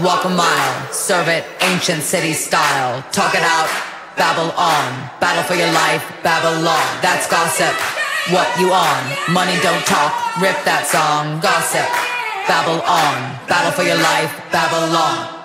walk a mile, serve it ancient city style. Talk it out, babble on, battle for your life, Babylon. That's gossip, what you on? Money don't talk, rip that song. Gossip, babble on, battle for your life, Babylon.